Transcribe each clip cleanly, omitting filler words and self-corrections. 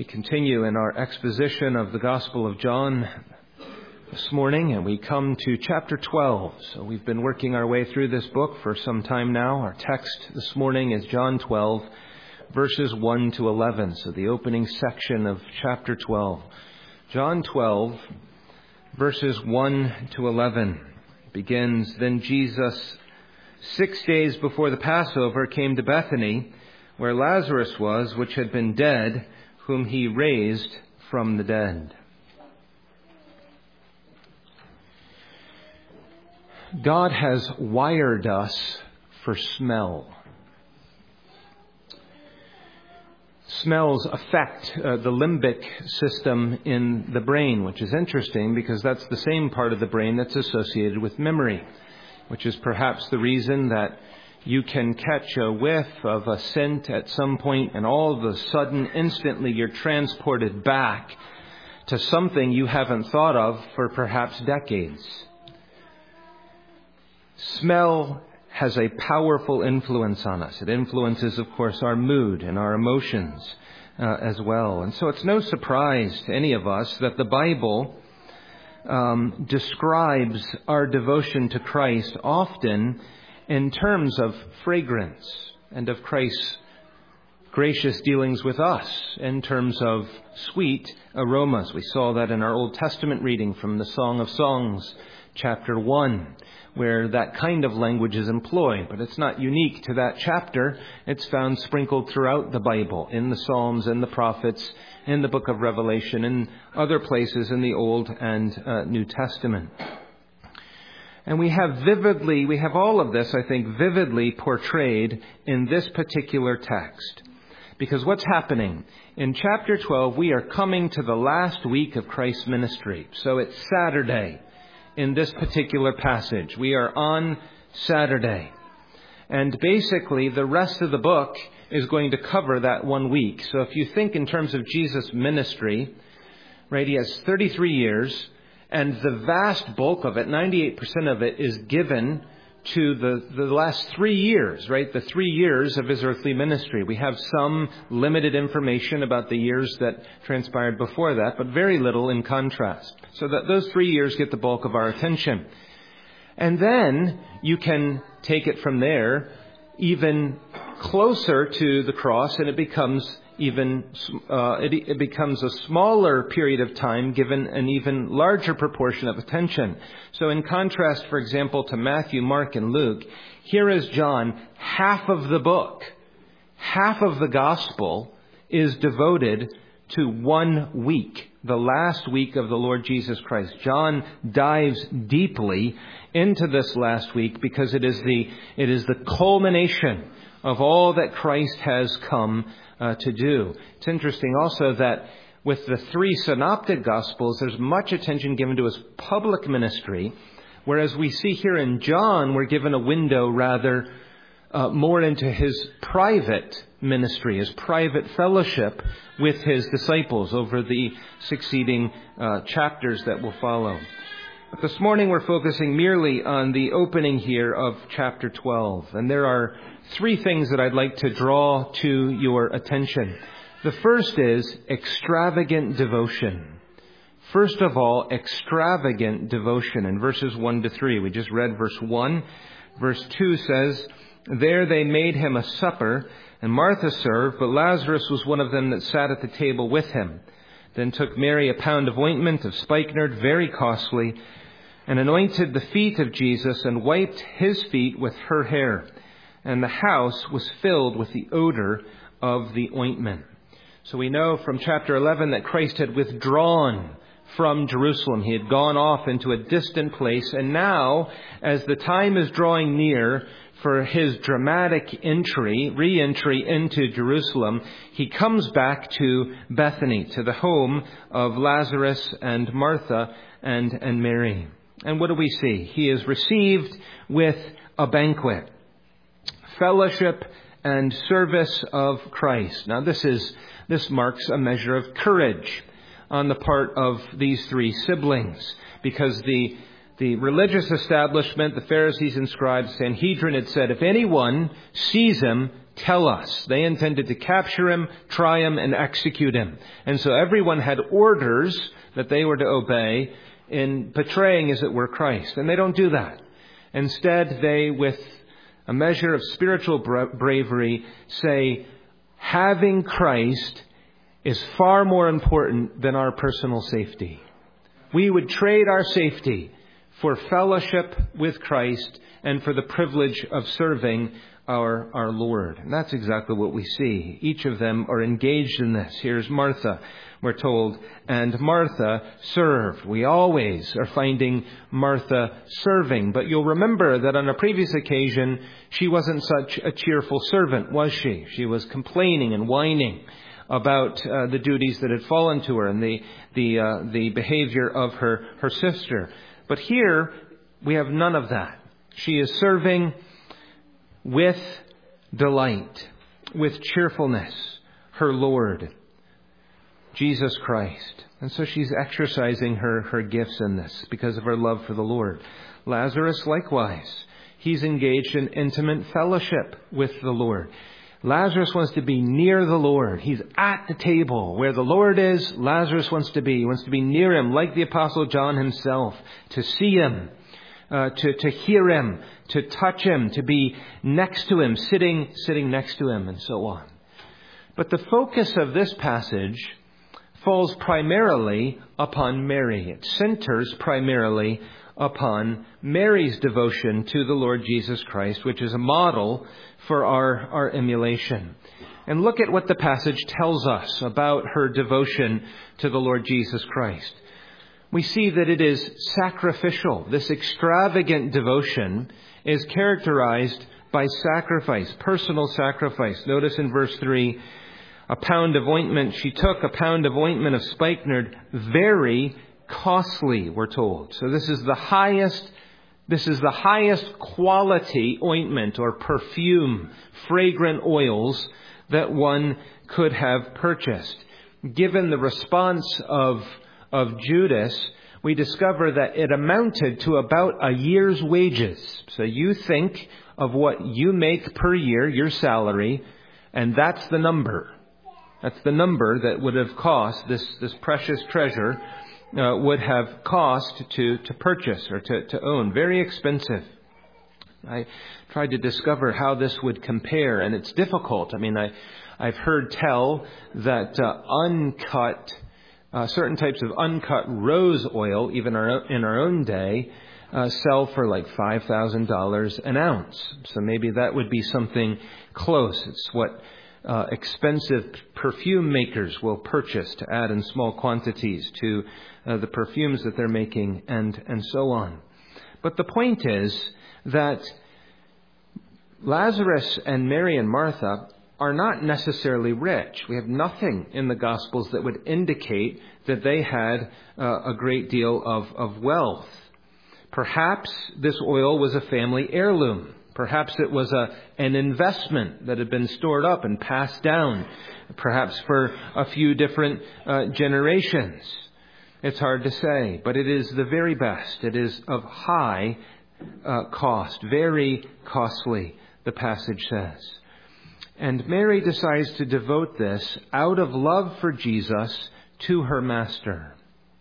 We continue in our exposition of the Gospel of John this morning, and we come to chapter 12. So we've been working our way through this book for some time now. Our text this morning is John 12, verses 1 to 11. So the opening section of chapter 12. John 12, verses 1 to 11 begins, "Then Jesus, 6 days before the Passover, came to Bethany, where Lazarus was, which had been dead, whom he raised from the dead." God has wired us for smell. Smells affect the limbic system in the brain, which is interesting because that's the same part of the brain that's associated with memory, which is perhaps the reason that you can catch a whiff of a scent at some point and all of a sudden, instantly, you're transported back to something you haven't thought of for perhaps decades. Smell has a powerful influence on us. It influences, of course, our mood and our emotions as well. And so it's no surprise to any of us that the Bible describes our devotion to Christ often in terms of fragrance and of Christ's gracious dealings with us in terms of sweet aromas. We saw that in our Old Testament reading from the Song of Songs, chapter 1, where that kind of language is employed. But it's not unique to that chapter. It's found sprinkled throughout the Bible, in the Psalms, in the prophets, in the book of Revelation, in other places in the Old and New Testament. And we have all of this, I think, vividly portrayed in this particular text. Because what's happening? In chapter 12, we are coming to the last week of Christ's ministry. So it's Saturday in this particular passage. We are on Saturday. And basically, the rest of the book is going to cover that 1 week. So if you think in terms of Jesus' ministry, right, he has 33 years. And the vast bulk of it, 98% of it, is given to the last 3 years, right? The 3 years of his earthly ministry. We have some limited information about the years that transpired before that, but very little in contrast. So that those 3 years get the bulk of our attention. And then you can take it from there even closer to the cross, and it becomes it becomes a smaller period of time given an even larger proportion of attention. So in contrast, for example, to Matthew, Mark, and Luke, here is John. Half of the book, half of the gospel is devoted to 1 week, the last week of the Lord Jesus Christ. John dives deeply into this last week because it is the culmination of all that Christ has come to do. It's interesting also that with the 3 synoptic gospels, there's much attention given to his public ministry, whereas we see here in John, we're given a window rather more into his private ministry, his private fellowship with his disciples over the succeeding chapters that will follow. But this morning we're focusing merely on the opening here of chapter 12. And there are 3 things that I'd like to draw to your attention. The first is extravagant devotion. First of all, extravagant devotion in verses 1 to 3. We just read verse 1. Verse 2 says, "There they made him a supper, and Martha served, but Lazarus was one of them that sat at the table with him. Then took Mary a pound of ointment of spikenard, very costly, and anointed the feet of Jesus, and wiped his feet with her hair. And the house was filled with the odor of the ointment." So we know from chapter 11 that Christ had withdrawn from Jerusalem. He had gone off into a distant place. And now, as the time is drawing near for his dramatic re-entry into Jerusalem, he comes back to Bethany, to the home of Lazarus and Martha and Mary. And what do we see? He is received with a banquet. Fellowship and service of Christ. Now this marks a measure of courage on the part of these 3 siblings, because the religious establishment, the Pharisees and scribes, Sanhedrin, had said, if anyone sees him, tell us. They intended to capture him, try him, and execute him. And so everyone had orders that they were to obey in betraying, as it were, Christ. And they don't do that. Instead, they, with a measure of spiritual bravery, say, having Christ is far more important than our personal safety. We would trade our safety for fellowship with Christ and for the privilege of serving our Lord. And that's exactly what we see. Each of them are engaged in this. Here's Martha, we're told, and Martha served. We always are finding Martha serving. But you'll remember that on a previous occasion, she wasn't such a cheerful servant, was she? She was complaining and whining about the duties that had fallen to her and the behavior of her sister. But here, we have none of that. She is serving with delight, with cheerfulness, her Lord, Jesus Christ. And so she's exercising her gifts in this because of her love for the Lord. Lazarus, likewise, he's engaged in intimate fellowship with the Lord. Lazarus wants to be near the Lord. He's at the table. Where the Lord is, Lazarus wants to be. He wants to be near him, like the Apostle John himself, to see him, to hear him, to touch him, to be next to him, sitting next to him, and so on. But the focus of this passage falls primarily upon Mary. It centers primarily upon Mary's devotion to the Lord Jesus Christ, which is a model for our emulation. And look at what the passage tells us about her devotion to the Lord Jesus Christ. We see that it is sacrificial. This extravagant devotion is characterized by sacrifice, personal sacrifice. Notice in verse 3, a pound of ointment, she took a pound of ointment of spikenard, very costly, we're told. So this is the highest quality ointment or perfume, fragrant oils that one could have purchased. Given the response of Judas, we discover that it amounted to about a year's wages. So you think of what you make per year, your salary, and that's the number. That's the number that would have cost, this precious treasure would have cost to purchase or to own. Very expensive. I tried to discover how this would compare, and it's difficult. I mean, I've heard tell that certain types of uncut rose oil, even in our own day, sell for like $5,000 an ounce. So maybe that would be something close. It's what expensive perfume makers will purchase to add in small quantities to the perfumes that they're making, and so on. But the point is that Lazarus and Mary and Martha are not necessarily rich. We have nothing in the Gospels that would indicate that they had a great deal of wealth. Perhaps this oil was a family heirloom. Perhaps it was an investment that had been stored up and passed down, perhaps for a few different generations. It's hard to say, but it is the very best. It is of high cost, very costly, the passage says. And Mary decides to devote this out of love for Jesus to her master.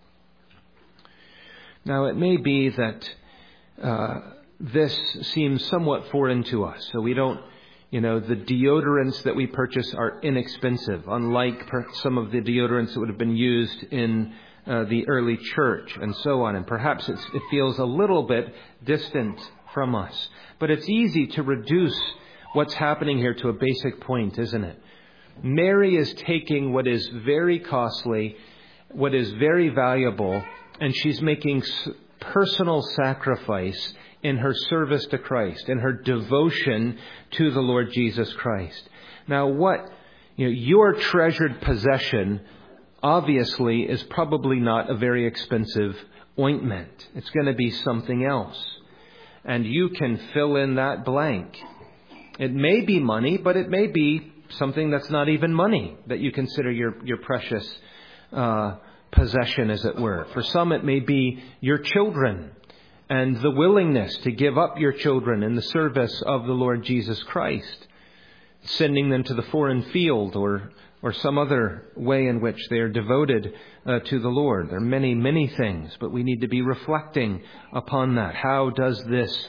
Now, it may be that this seems somewhat foreign to us. So we don't, the deodorants that we purchase are inexpensive, unlike some of the deodorants that would have been used in the early church and so on. And perhaps it feels a little bit distant from us. But it's easy to reduce what's happening here to a basic point, isn't it? Mary is taking what is very costly, what is very valuable, and she's making personal sacrifice in her service to Christ, in her devotion to the Lord Jesus Christ. Now, your treasured possession obviously is probably not a very expensive ointment. It's going to be something else. And you can fill in that blank. It may be money, but it may be something that's not even money that you consider your precious possession, as it were. For some, it may be your children and the willingness to give up your children in the service of the Lord Jesus Christ. sending them to the foreign field or some other way in which they are devoted to the Lord. There are many, many things, but we need to be reflecting upon that. How does this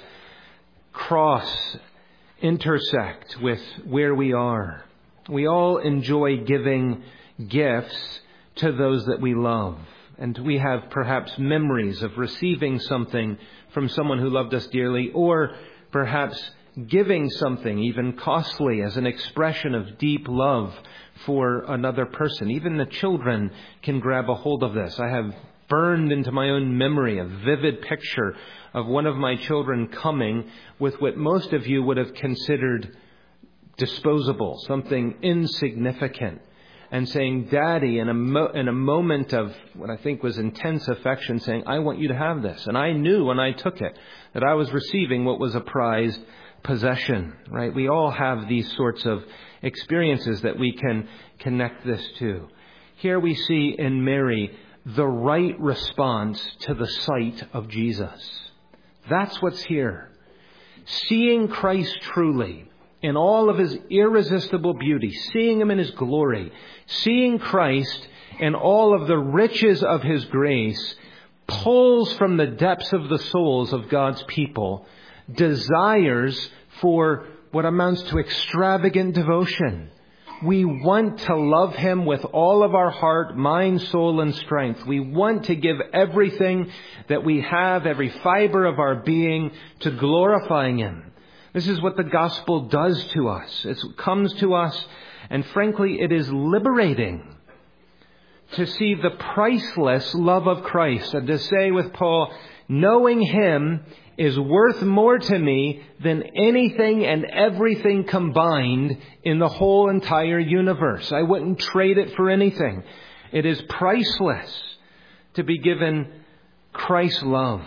cross intersect with where we are? We all enjoy giving gifts to those that we love. And we have perhaps memories of receiving something from someone who loved us dearly, or perhaps giving something even costly as an expression of deep love for another person. Even the children can grab a hold of this. I have burned into my own memory a vivid picture of one of my children coming with what most of you would have considered disposable, something insignificant, and saying, Daddy, in a moment of what I think was intense affection, saying, I want you to have this. And I knew when I took it that I was receiving what was a prized possession, right? We all have these sorts of experiences that we can connect this to. Here we see in Mary the right response to the sight of Jesus. That's what's here. Seeing Christ truly in all of his irresistible beauty, seeing him in his glory, seeing Christ in all of the riches of his grace, pulls from the depths of the souls of God's people desires for what amounts to extravagant devotion. We want to love him with all of our heart, mind, soul, and strength. We want to give everything that we have, every fiber of our being, to glorifying him. This is what the gospel does to us. It comes to us, and frankly, it is liberating to see the priceless love of Christ, and to say with Paul, knowing him is worth more to me than anything and everything combined in the whole entire universe. I wouldn't trade it for anything. It is priceless to be given Christ's love.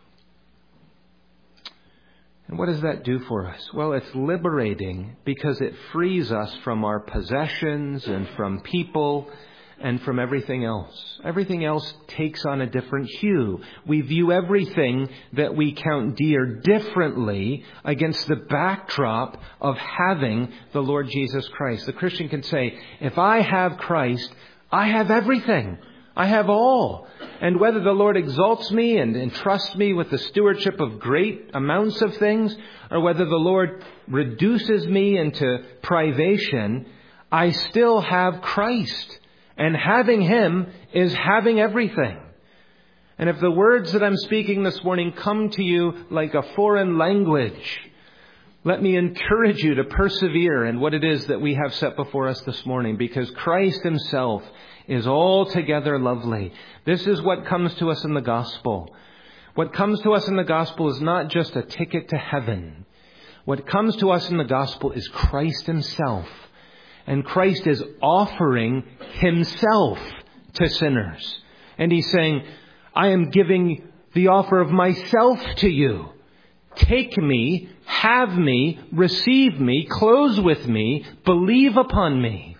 And what does that do for us? Well, it's liberating because it frees us from our possessions and from people and from everything else. Everything else takes on a different hue. We view everything that we count dear differently against the backdrop of having the Lord Jesus Christ. The Christian can say, if I have Christ, I have everything. I have all. And whether the Lord exalts me and entrusts me with the stewardship of great amounts of things, or whether the Lord reduces me into privation, I still have Christ. And having him is having everything. And if the words that I'm speaking this morning come to you like a foreign language, let me encourage you to persevere in what it is that we have set before us this morning, because Christ himself is altogether lovely. This is what comes to us in the gospel. What comes to us in the gospel is not just a ticket to heaven. What comes to us in the gospel is Christ himself. And Christ is offering himself to sinners. And he's saying, I am giving the offer of myself to you. Take me, have me, receive me, close with me, believe upon me.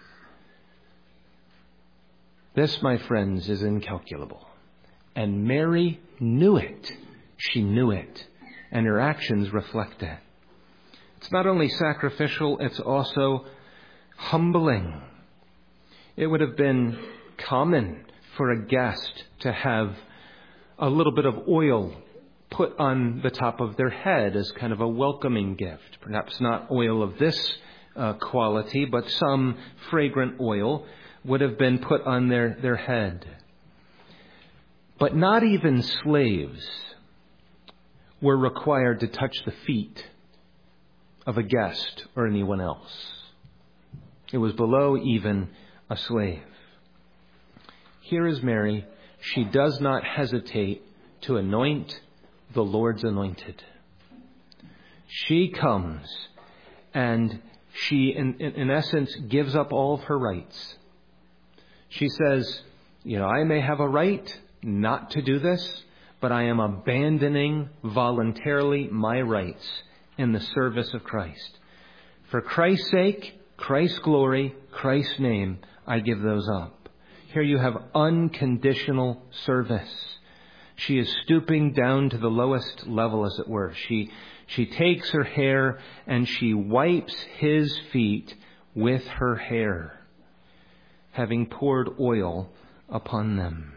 This, my friends, is incalculable. And Mary knew it. She knew it. And her actions reflect it. It's not only sacrificial, it's also humbling. It would have been common for a guest to have a little bit of oil put on the top of their head as kind of a welcoming gift. Perhaps not oil of this quality, but some fragrant oil would have been put on their head. But not even slaves were required to touch the feet of a guest or anyone else. It was below even a slave. Here is Mary. She does not hesitate to anoint the Lord's anointed. She comes and she, in essence, gives up all of her rights. She says, I may have a right not to do this, but I am abandoning voluntarily my rights in the service of Christ. For Christ's sake, Christ's glory, Christ's name, I give those up. Here you have unconditional service. She is stooping down to the lowest level, as it were. She takes her hair and she wipes his feet with her hair, having poured oil upon them.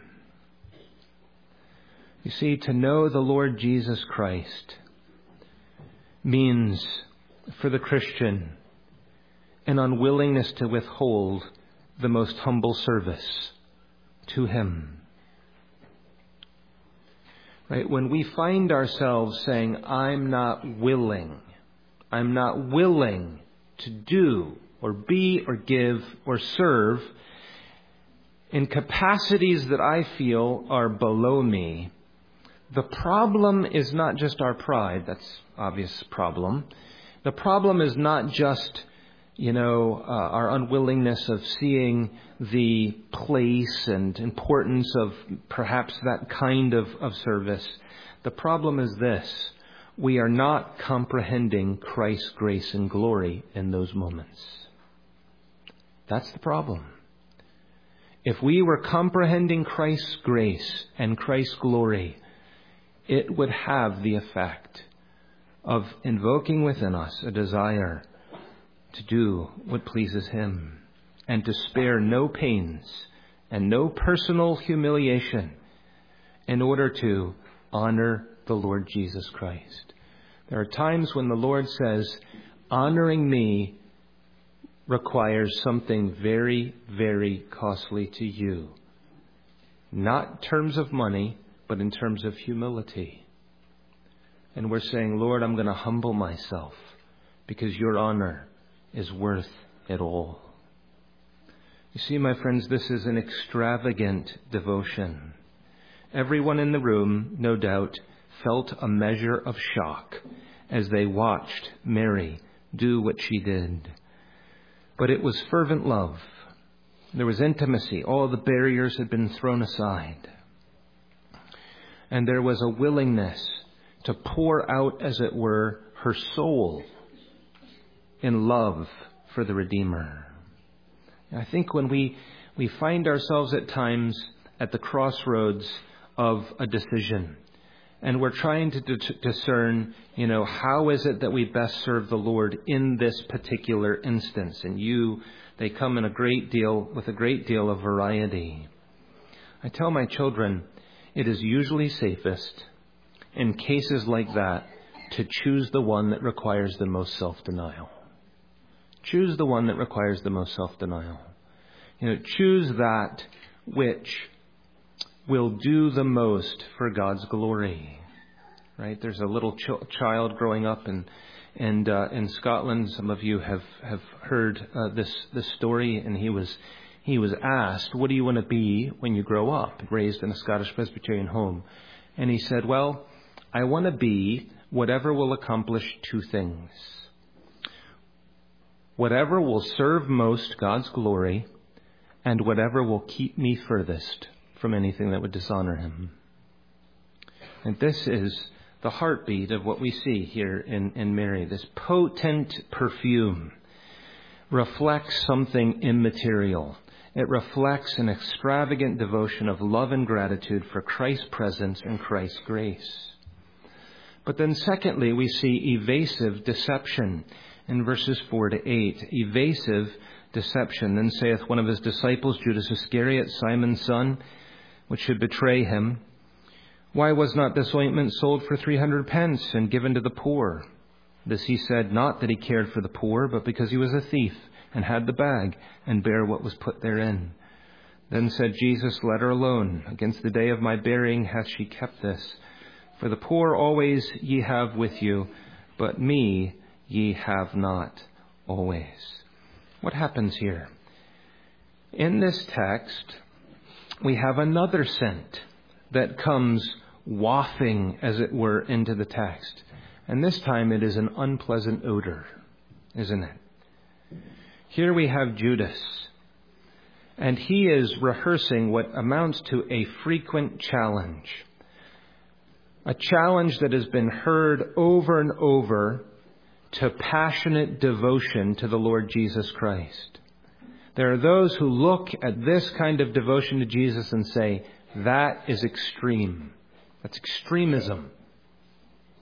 You see, to know the Lord Jesus Christ means, for the Christian, an unwillingness to withhold the most humble service to Him. Right? When we find ourselves saying, I'm not willing to do or be or give or serve in capacities that I feel are below me, the problem is not just our pride. That's obvious problem. The problem is not just, our unwillingness of seeing the place and importance of perhaps that kind of service. The problem is this: we are not comprehending Christ's grace and glory in those moments. That's the problem. If we were comprehending Christ's grace and Christ's glory, it would have the effect of invoking within us a desire to do what pleases Him and to spare no pains and no personal humiliation in order to honor the Lord Jesus Christ. There are times when the Lord says, honoring me requires something very, very costly to you. Not in terms of money, but in terms of humility. And we're saying, Lord, I'm going to humble myself because your honor is worth it all. You see, my friends, this is an extravagant devotion. Everyone in the room, no doubt, felt a measure of shock as they watched Mary do what she did. But it was fervent love. There was intimacy. All the barriers had been thrown aside. And there was a willingness to pour out, as it were, her soul in love for the Redeemer. I think when we find ourselves at times at the crossroads of a decision, and we're trying to discern, how is it that we best serve the Lord in this particular instance? And they come with a great deal of variety. I tell my children, it is usually safest in cases like that to choose the one that requires the most self-denial. Choose the one that requires the most self-denial. Choose that which will do the most for God's glory. Right? There's a little child growing up in Scotland. Some of you have heard this story, and he was asked, "What do you want to be when you grow up?" Raised in a Scottish Presbyterian home, and he said, "Well, I want to be whatever will accomplish two things: whatever will serve most God's glory, and whatever will keep me furthest from anything that would dishonor Him." And this is the heartbeat of what we see here in Mary. This potent perfume reflects something immaterial. It reflects an extravagant devotion of love and gratitude for Christ's presence and Christ's grace. But then secondly, we see evasive deception in verses 4 to 8. Evasive deception. Then saith one of his disciples, Judas Iscariot, Simon's son, which should betray him, "Why was not this ointment sold for 300 pence and given to the poor?" This he said, not that he cared for the poor, but because he was a thief, and had the bag, and bare what was put therein. Then said Jesus, "Let her alone. Against the day of my burying hath she kept this. For the poor always ye have with you, but me ye have not always." What happens here? In this text, we have another scent that comes wafting, as it were, into the text. And this time it is an unpleasant odor, isn't it? Here we have Judas, and he is rehearsing what amounts to a frequent challenge. A challenge that has been heard over and over to passionate devotion to the Lord Jesus Christ. There are those who look at this kind of devotion to Jesus and say, that is extreme. That's extremism.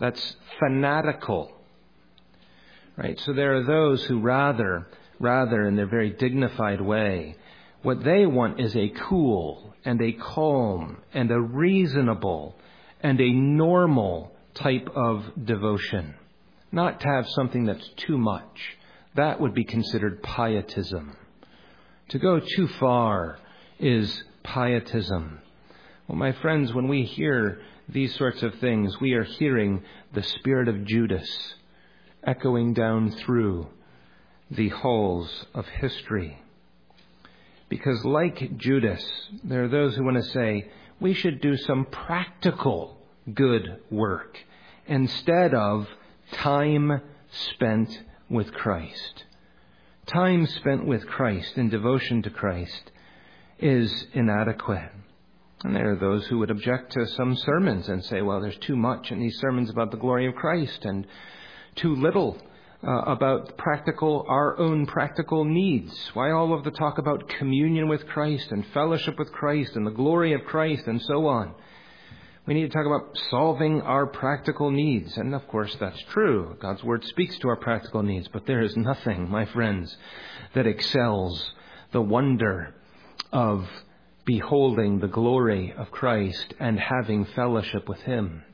That's fanatical. Right? So there are those who rather in their very dignified way, what they want is a cool and a calm and a reasonable and a normal type of devotion. Not to have something that's too much. That would be considered pietism. To go too far is pietism. Well, my friends, when we hear these sorts of things, we are hearing the spirit of Judas echoing down through the halls of history. Because like Judas, there are those who want to say, we should do some practical good work instead of time spent with Christ. Time spent with Christ in devotion to Christ is inadequate. And there are those who would object to some sermons and say, well, there's too much in these sermons about the glory of Christ and too little about our own practical needs. Why all of the talk about communion with Christ and fellowship with Christ and the glory of Christ and so on? We need to talk about solving our practical needs. And of course, that's true. God's Word speaks to our practical needs. But there is nothing, my friends, that excels the wonder of beholding the glory of Christ and having fellowship with Him.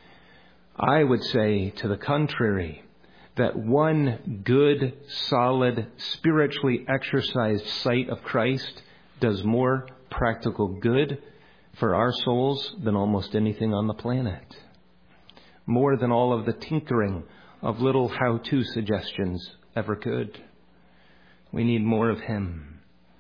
I would say to the contrary, that one good, solid, spiritually exercised sight of Christ does more practical good for our souls than almost anything on the planet. More than all of the tinkering of little how-to suggestions ever could. We need more of Him.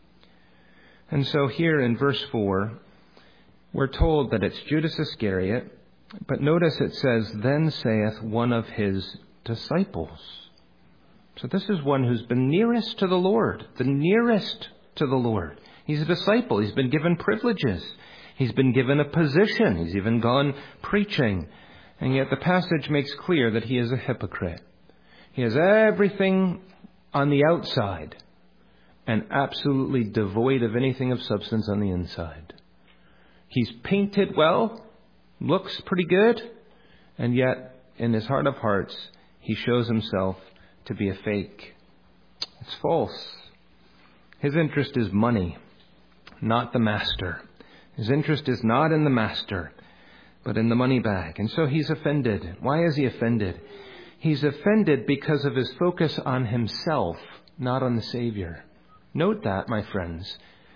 And so here in verse 4, we're told that it's Judas Iscariot, but notice it says, then saith one of His disciples. So this is one who's been nearest to the Lord, the nearest to the Lord. He's a disciple. He's been given privileges. He's been given a position. He's even gone preaching. And yet the passage makes clear that he is a hypocrite. He has everything on the outside and absolutely devoid of anything of substance on the inside. He's painted well, looks pretty good, and yet in his heart of hearts, he shows himself to be a fake. It's false. His interest is money, not the master. His interest is not in the master, but in the money bag. And so he's offended. Why is he offended? He's offended because of his focus on himself, not on the Savior. Note that, my friends.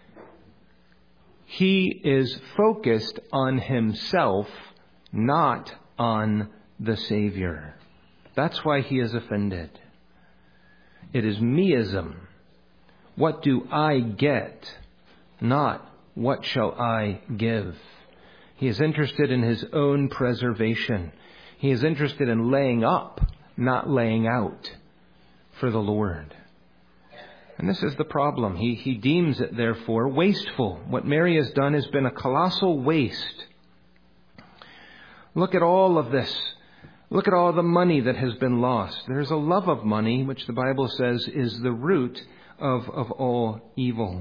He is focused on himself, not on the Savior. That's why he is offended. It is meism. What do I get? Not what shall I give? He is interested in his own preservation. He is interested in laying up, not laying out for the Lord. And this is the problem. He deems it, therefore, wasteful. What Mary has done has been a colossal waste. Look at all of this. Look at all the money that has been lost. There's a love of money, which the Bible says is the root of all evil.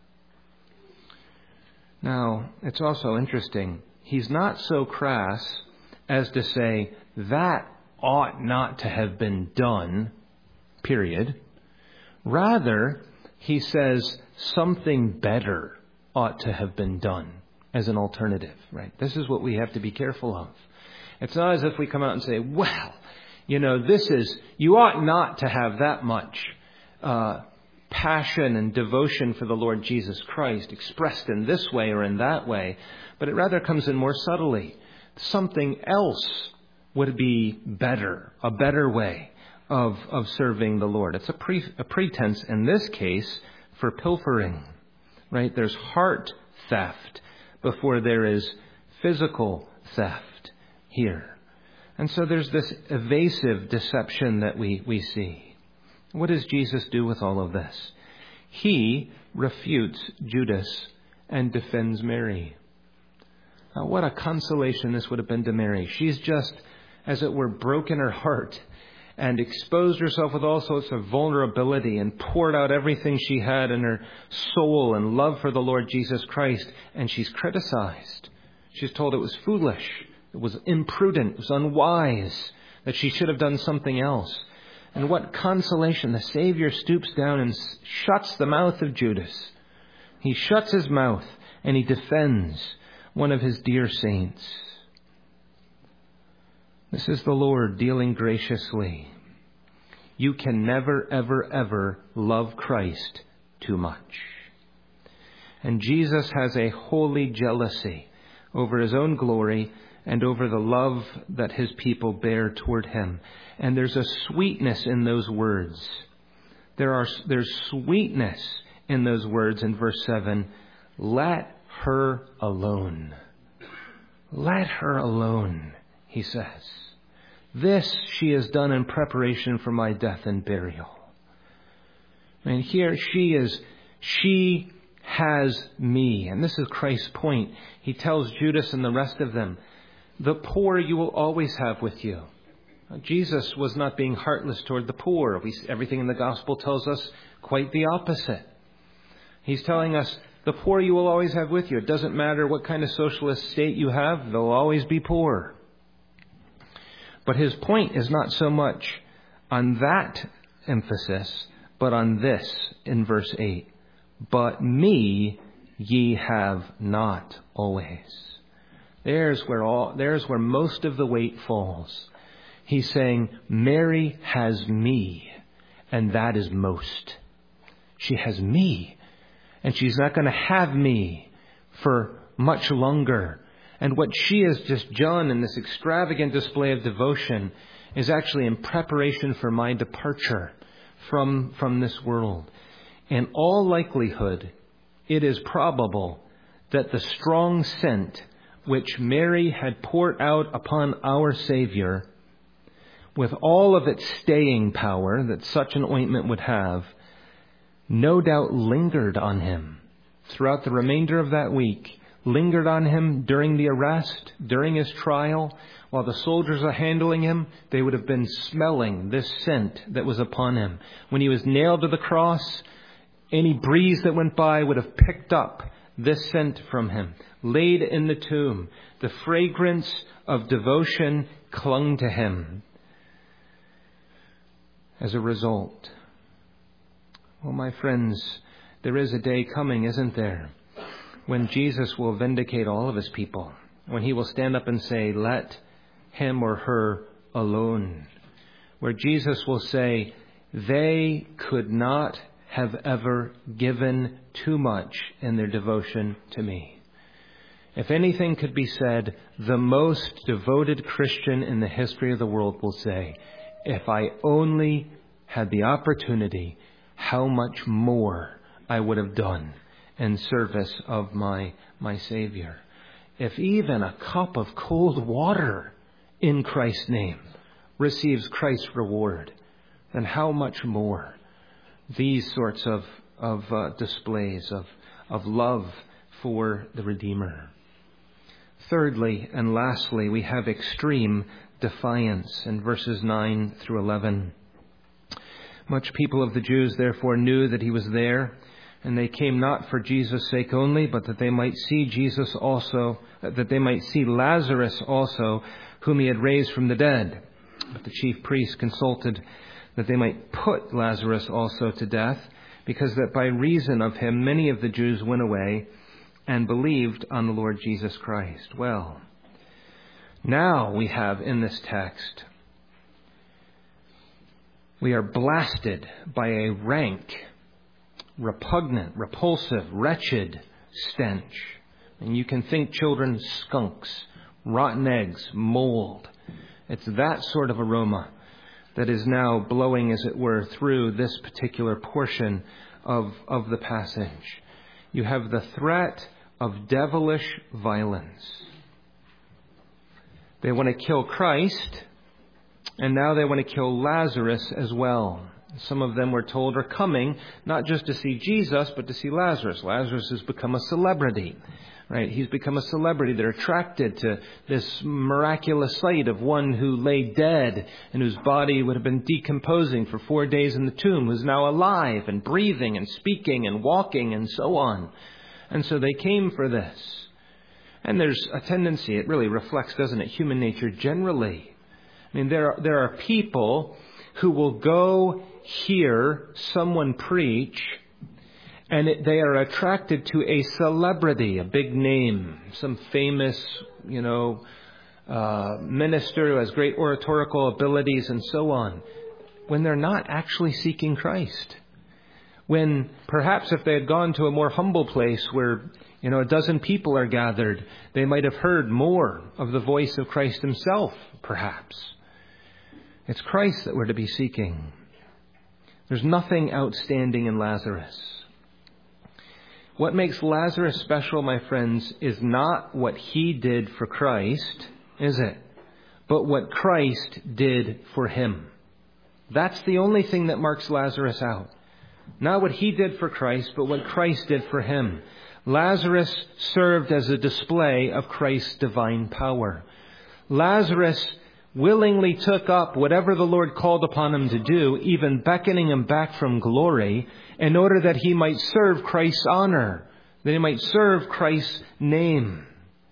Now, it's also interesting. He's not so crass as to say, that ought not to have been done, period. Rather, he says, something better ought to have been done as an alternative, right? This is what we have to be careful of. It's not as if we come out and say, well, you ought not to have that much passion and devotion for the Lord Jesus Christ expressed in this way or in that way, but it rather comes in more subtly. Something else would be better, a better way of serving the Lord. It's a pretense in this case for pilfering, right? There's heart theft before there is physical theft here. And so there's this evasive deception that we see. What does Jesus do with all of this? He refutes Judas and defends Mary. Now, what a consolation this would have been to Mary. She's just, as it were, broken her heart and exposed herself with all sorts of vulnerability and poured out everything she had in her soul and love for the Lord Jesus Christ. And she's criticized. She's told it was foolish It was imprudent. It was unwise that she should have done something else. And what consolation. The Savior stoops down and shuts the mouth of Judas. He shuts his mouth and he defends one of his dear saints. This is the Lord dealing graciously. You can never, ever, ever love Christ too much. And Jesus has a holy jealousy over his own glory and over the love that his people bear toward him. And there's a sweetness in those words. There's sweetness in those words in verse 7. Let her alone. Let her alone, he says. This she has done in preparation for my death and burial. And here she has me. And this is Christ's point. He tells Judas and the rest of them, the poor you will always have with you. Jesus was not being heartless toward the poor. Everything in the gospel tells us quite the opposite. He's telling us, the poor you will always have with you. It doesn't matter what kind of socialist state you have, they'll always be poor. But his point is not so much on that emphasis, but on this in verse 8. But me ye have not always. There's where most of the weight falls. He's saying, Mary has me, and that is most. She has me, and she's not going to have me for much longer. And what she has just done in this extravagant display of devotion is actually in preparation for my departure from this world. In all likelihood, it is probable that the strong scent which Mary had poured out upon our Savior, with all of its staying power that such an ointment would have, no doubt lingered on him throughout the remainder of that week, lingered on him during the arrest, during his trial. While the soldiers are handling him, they would have been smelling this scent that was upon him. When he was nailed to the cross, any breeze that went by would have picked up this scent from him. Laid in the tomb, the fragrance of devotion clung to him. As a result, well, my friends, there is a day coming, isn't there, when Jesus will vindicate all of his people, when he will stand up and say, let him or her alone, where Jesus will say, they could not have ever given too much in their devotion to me. If anything could be said, the most devoted Christian in the history of the world will say, if I only had the opportunity, how much more I would have done in service of my Savior. If even a cup of cold water in Christ's name receives Christ's reward, then how much more these sorts of displays of love for the Redeemer. Thirdly and lastly, we have extreme defiance in verses 9 through 11. Much people of the Jews therefore knew that he was there, and they came not for Jesus' sake only, but that they might see Jesus also, that they might see Lazarus also, whom he had raised from the dead. But the chief priests consulted that they might put Lazarus also to death, because that by reason of him many of the Jews went away and believed on the Lord Jesus Christ. Well, now we have in this text, we are blasted by a rank, repugnant, repulsive, wretched stench. And you can think children, skunks, rotten eggs, mold. It's that sort of aroma that is now blowing, as it were, through this particular portion of the passage. You have the threat of devilish violence. They want to kill Christ, and now they want to kill Lazarus as well. Some of them, we're told, are coming not just to see Jesus, but to see Lazarus. Lazarus has become a celebrity, right? He's become a celebrity. They're attracted to this miraculous sight of one who lay dead and whose body would have been decomposing for 4 days in the tomb, who's now alive and breathing and speaking and walking and so on. And so they came for this. And there's a tendency, it really reflects, doesn't it, human nature generally. I mean, there are people who will go hear someone preach, and they are attracted to a celebrity, a big name, some famous, minister who has great oratorical abilities and so on, when they're not actually seeking Christ. When perhaps if they had gone to a more humble place where, a dozen people are gathered, they might have heard more of the voice of Christ himself, perhaps. It's Christ that we're to be seeking. There's nothing outstanding in Lazarus. What makes Lazarus special, my friends, is not what he did for Christ, is it? But what Christ did for him. That's the only thing that marks Lazarus out. Not what he did for Christ, but what Christ did for him. Lazarus served as a display of Christ's divine power. Lazarus willingly took up whatever the Lord called upon him to do, even beckoning him back from glory, in order that he might serve Christ's honor, that he might serve Christ's name.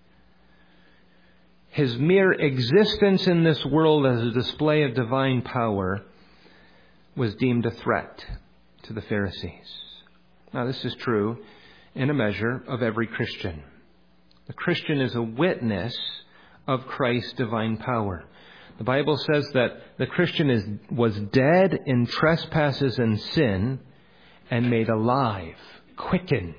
His mere existence in this world as a display of divine power was deemed a threat to the Pharisees. Now, this is true in a measure of every Christian. The Christian is a witness of Christ's divine power. The Bible says that the Christian was dead in trespasses and sin and made alive, quickened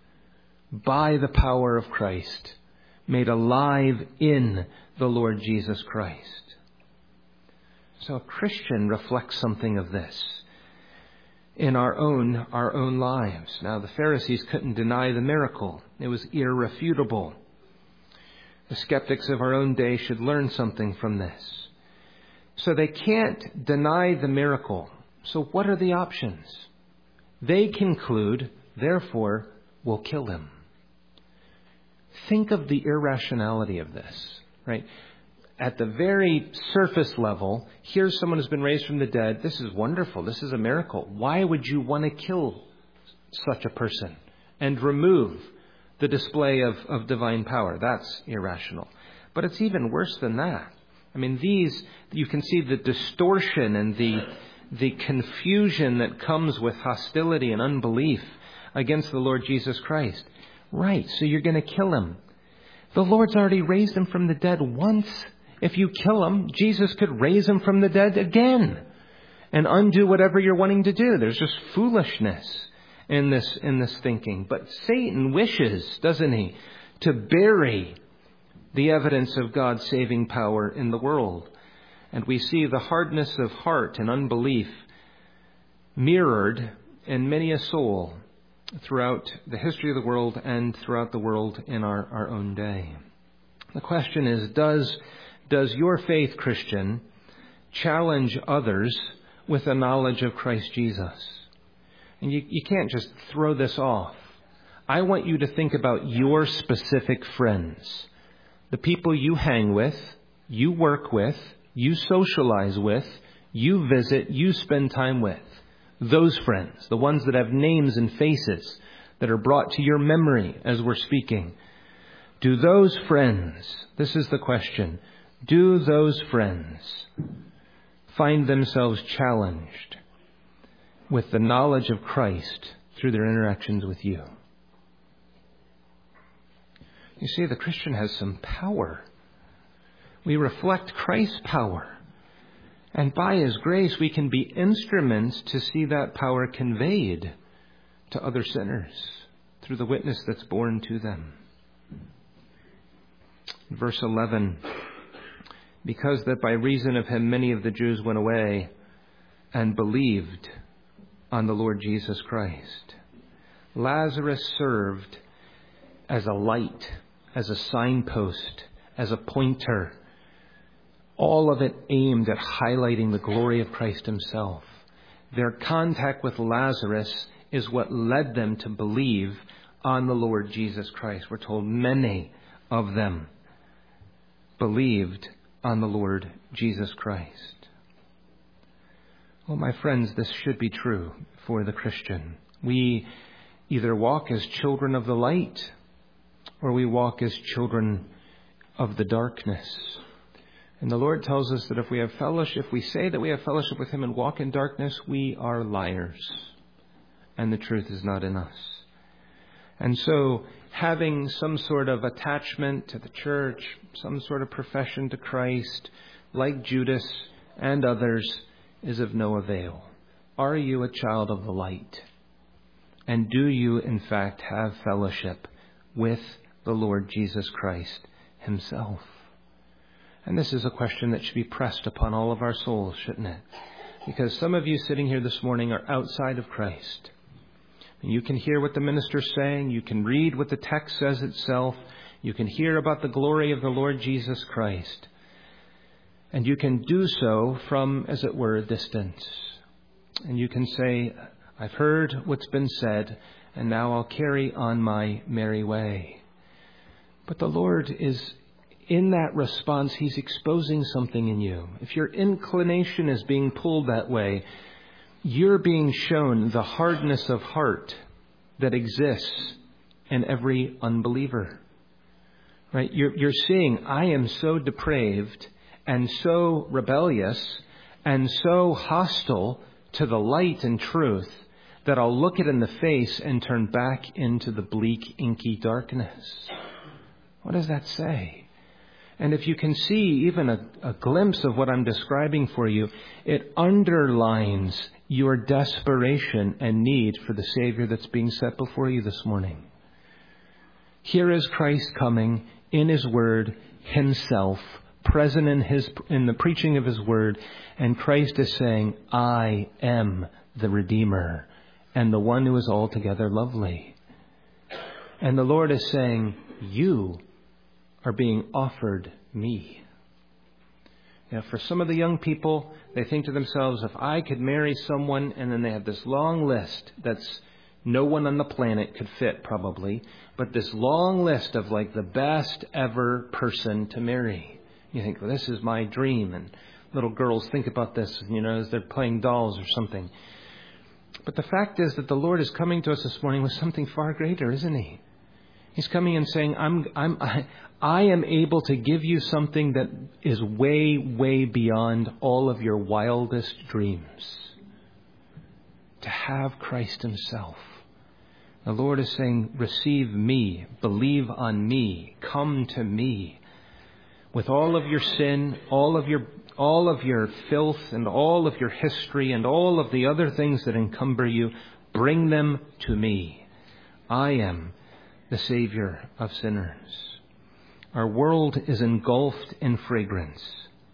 by the power of Christ, made alive in the Lord Jesus Christ. So a Christian reflects something of this in our own lives. Now, the Pharisees couldn't deny the miracle. It was irrefutable. The skeptics of our own day should learn something from this. So they can't deny the miracle. So what are the options? They conclude, therefore, we'll kill him. Think of the irrationality of this, right? At the very surface level, here's someone who's been raised from the dead. This is wonderful. This is a miracle. Why would you want to kill such a person and remove the display of divine power? That's irrational. But it's even worse than that. I mean, you can see the distortion and the confusion that comes with hostility and unbelief against the Lord Jesus Christ. Right, so you're going to kill him. The Lord's already raised him from the dead once. If you kill him, Jesus could raise him from the dead again and undo whatever you're wanting to do. There's just foolishness in this thinking. But Satan wishes, doesn't he, to bury the evidence of God's saving power in the world. And we see the hardness of heart and unbelief mirrored in many a soul throughout the history of the world and throughout the world in our own day. The question is, does your faith, Christian, challenge others with a knowledge of Christ Jesus? And you can't just throw this off. I want you to think about your specific friends, the people you hang with, you work with, you socialize with, you visit, you spend time with. Those friends, the ones that have names and faces that are brought to your memory as we're speaking. Do those friends, this is the question, do those friends find themselves challenged with the knowledge of Christ through their interactions with you? You see, the Christian has some power. We reflect Christ's power. And by His grace, we can be instruments to see that power conveyed to other sinners through the witness that's borne to them. Verse 11, because that by reason of him many of the Jews went away and believed on the Lord Jesus Christ. Lazarus served as a light, as a signpost, as a pointer. All of it aimed at highlighting the glory of Christ himself. Their contact with Lazarus is what led them to believe on the Lord Jesus Christ. We're told many of them believed on the Lord Jesus Christ. Well, my friends, this should be true for the Christian. We either walk as children of the light or we walk as children of the darkness. And the Lord tells us that if we have fellowship, if we say that we have fellowship with Him and walk in darkness, we are liars, and the truth is not in us. And so, having some sort of attachment to the church, some sort of profession to Christ, like Judas and others, is of no avail. Are you a child of the light? And do you, in fact, have fellowship with the Lord Jesus Christ Himself? And this is a question that should be pressed upon all of our souls, shouldn't it? Because some of you sitting here this morning are outside of Christ. And you can hear what the minister's saying. You can read what the text says itself. You can hear about the glory of the Lord Jesus Christ. And you can do so from, as it were, a distance. And you can say, I've heard what's been said, and now I'll carry on my merry way. But the Lord is, in that response, He's exposing something in you. If your inclination is being pulled that way, you're being shown the hardness of heart that exists in every unbeliever. Right? You're seeing, I am so depraved and so rebellious and so hostile to the light and truth that I'll look it in the face and turn back into the bleak, inky darkness. What does that say? And if you can see even a glimpse of what I'm describing for you, it underlines your desperation and need for the Savior that's being set before you this morning. Here is Christ coming in His Word Himself, present in the preaching of His Word, and Christ is saying, I am the Redeemer and the one who is altogether lovely. And the Lord is saying, you are being offered me. Now, for some of the young people, they think to themselves, if I could marry someone, and then they have this long list that's no one on the planet could fit probably, but this long list of like the best ever person to marry. You think, well, this is my dream. And little girls think about this, as they're playing dolls or something. But the fact is that the Lord is coming to us this morning with something far greater, isn't He? He's coming and saying, I am able to give you something that is way, way beyond all of your wildest dreams. To have Christ Himself. The Lord is saying, receive me, believe on me, come to me. With all of your sin, all of your filth and all of your history and all of the other things that encumber you, bring them to me. I am the Savior of sinners. Our world is engulfed in fragrance.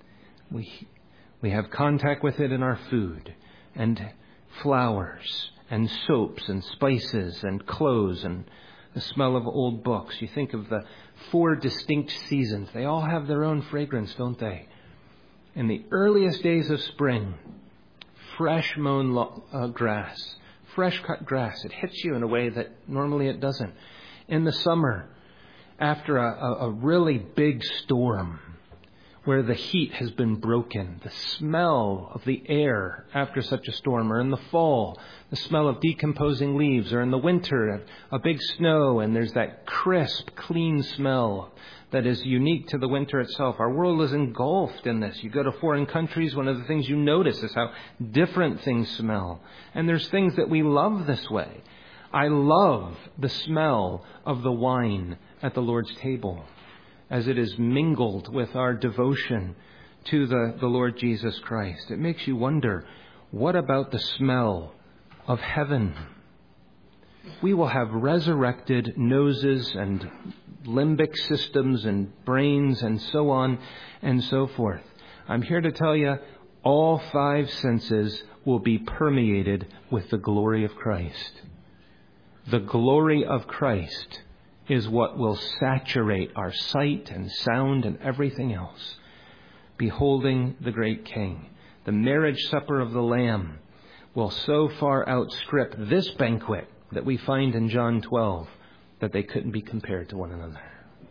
We have contact with it in our food and flowers and soaps and spices and clothes and the smell of old books. You think of the 4 distinct seasons. They all have their own fragrance, don't they? In the earliest days of spring, fresh mown grass, fresh cut grass, it hits you in a way that normally it doesn't. In the summer, after a really big storm where the heat has been broken, the smell of the air after such a storm, or in the fall, the smell of decomposing leaves, or in the winter, a big snow, and there's that crisp, clean smell that is unique to the winter itself. Our world is engulfed in this. You go to foreign countries, one of the things you notice is how different things smell. And there's things that we love this way. I love the smell of the wine at the Lord's table as it is mingled with our devotion to the Lord Jesus Christ. It makes you wonder, what about the smell of heaven? We will have resurrected noses and limbic systems and brains and so on and so forth. I'm here to tell you, all 5 senses will be permeated with the glory of Christ. The glory of Christ is what will saturate our sight and sound and everything else. Beholding the great King. The marriage supper of the Lamb will so far outstrip this banquet that we find in John 12 that they couldn't be compared to one another.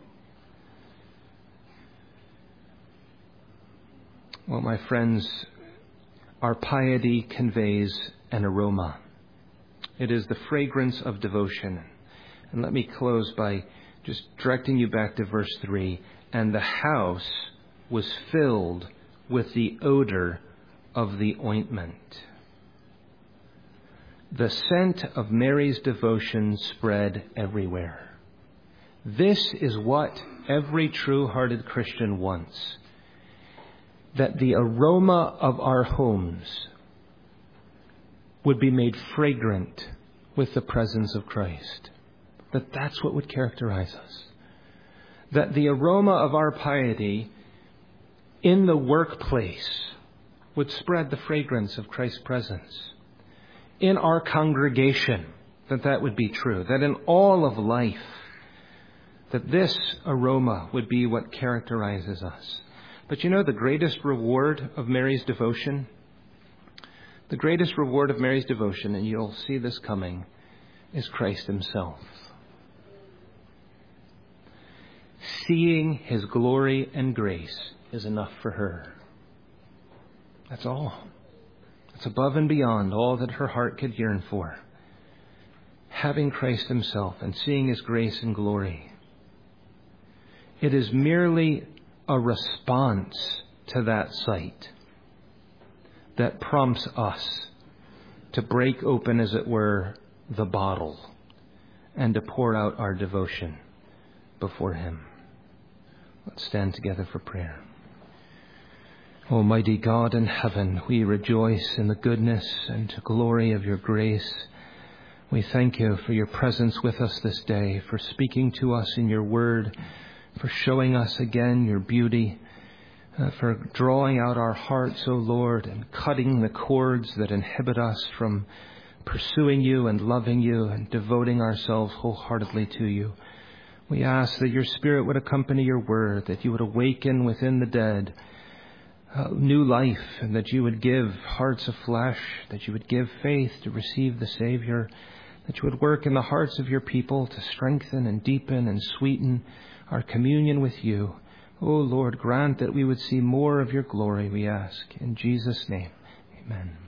Well, my friends, our piety conveys an aroma. It is the fragrance of devotion. And let me close by just directing you back to verse 3, and the house was filled with the odor of the ointment. The scent of Mary's devotion spread everywhere. This is what every true-hearted Christian wants. That the aroma of our homes would be made fragrant with the presence of Christ. That's what would characterize us. That the aroma of our piety in the workplace would spread the fragrance of Christ's presence. In our congregation, that would be true. That in all of life, that this aroma would be what characterizes us. But you know the greatest reward of Mary's devotion? The greatest reward of Mary's devotion, and you'll see this coming, is Christ himself. Seeing his glory and grace is enough for her. That's all. It's above and beyond all that her heart could yearn for. Having Christ himself and seeing his grace and glory. It is merely a response to that sight that prompts us to break open, as it were, the bottle and to pour out our devotion before him. Let's stand together for prayer. Almighty God in heaven, we rejoice in the goodness and glory of your grace. We thank you for your presence with us this day, for speaking to us in your word, for showing us again your beauty, for drawing out our hearts, O Lord, and cutting the cords that inhibit us from pursuing you and loving you and devoting ourselves wholeheartedly to you. We ask that your Spirit would accompany your word, that you would awaken within the dead new life, and that you would give hearts of flesh, that you would give faith to receive the Savior, that you would work in the hearts of your people to strengthen and deepen and sweeten our communion with you. O Lord, grant that we would see more of your glory, we ask. In Jesus' name, amen.